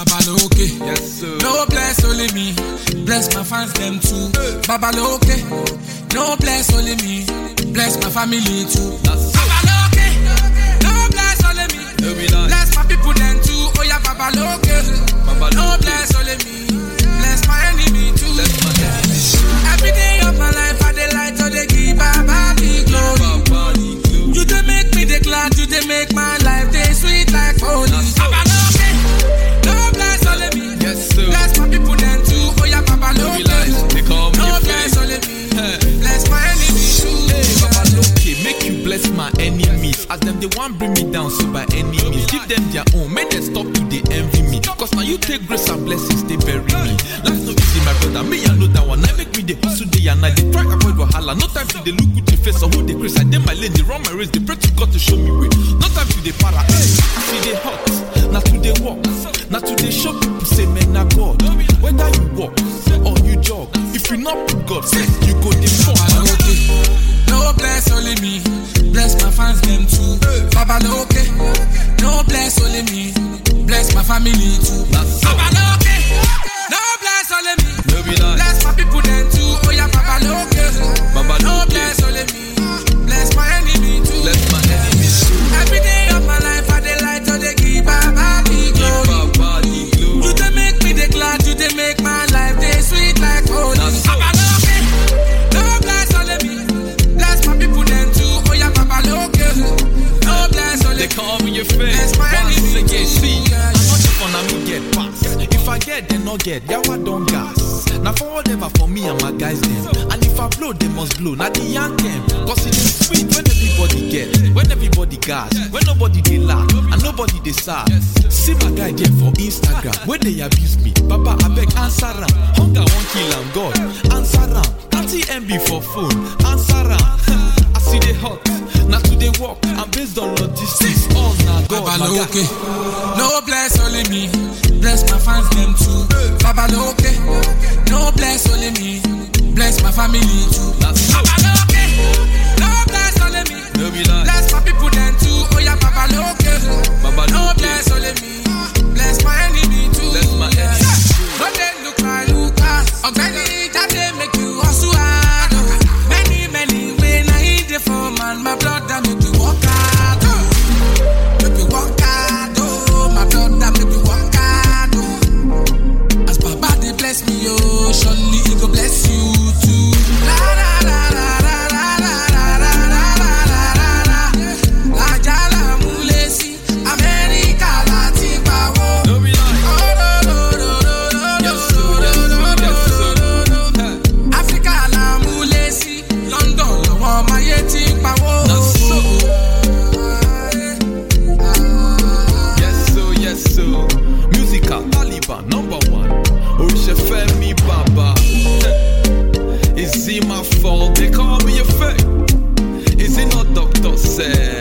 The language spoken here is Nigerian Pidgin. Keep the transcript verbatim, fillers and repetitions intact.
Babaloke, Yes, sir. no bless only me, bless my fans them too. Babaloke, no bless only me, bless my family too. Babaloke, no bless only me, No be like. bless my people them too. Oh yeah, Babaloke, Babaloke. no bless only me, bless my enemy too. Bless my enemy. Every day of my life I dey light to the give Baba the glory. Baba, the glue. You dey make me dey glad, you dey make my life dey sweet like holy. Babaloke, no bless only me. Yes, sir. Bless my people then too. Oh yeah, Baba No be like. Loke. They call me No a bless fake. only me. Hey. Bless my enemies too. Hey, Baba Loke, make you bless my enemies. As them they want bring me down, so by any means, give them their own. Make them stop to they envy me. Cause now you take grace and blessings, they bury me. Life no easy, my brother. Me I know that one. I make me the hustle day and night. They try avoid wahala. No time to they look with the face or who they grace. I dem my lane, they run my race. They pray to God to show me way. No time to they para. Hey, see they hot. Now to they walk. Now to they show people say men are God. Whether you walk or you jog, if you not put God first, you go the fuck. Babaloke, no bless only me. Bless my fans them too. Babaloke, no bless only me. Bless my family too. Babaloke, no bless only me. No be like. Bless my people then too. Oh yeah, Babaloke. Babaloke. No bless only me. Bless my enemy too. Bless my enemies too. Every day of my life I dey light to the give Baba the glory. Baba, the glue. You dey make me dey glad, you dey make my life dey sweet like holy. Babaloke, no bless only me. Bless my people then too. Oh yeah, Babaloke. No bless only They me. call me a fan. Bless my Once enemy again, too. see, Yeah, I'm not just gonna me get pass. If I get, then not get. Yeah, I don't gas. Now for whatever for me and my guys them. And if I blow, they must blow. Now the young them. Cause it is sweet when everybody get, when everybody gas, when nobody they laugh and nobody they sad. See my guy there for Instagram, where they abuse me. Papa, I beg answer am. Hunger won't kill am, God. Answer am. thirty M B for phone. Answer am. I see they hot. Now to they walk. I'm based on logistics. All now God. my guy. Babaloke, no bless only me. Bless my fans them too. Babaloke, no bless only me. Bless my family too. Babaloke, no bless only me. No be like. Bless my people then too. Oh yeah, Babaloke. Babaloke. No bless only me. Bless my enemy too. Bless my Yeah. enemies too. No they look like Lucas. Organic that they make you hustle hard. oh. Many many way now in the form and my brother make you walk hard. oh. Make you walk hard. Oh, my brother make you walk hard. Oh. As Baba they bless me, oh, surely he go bless you too. La la la la la la la la la la la la la. La jala mulesi, America lati pawo. No be like. Oh no no no no no Yes, sir, yes, sir, yes, sir. no no. Africa la mulesi, London lọ́wọ́ maye ti pawo. That's so. Yes, so, yes, so. Musical Taliban number one. Orisha Femi Baba. Is it my fault? They call me a fake. Is it not Doctor Said?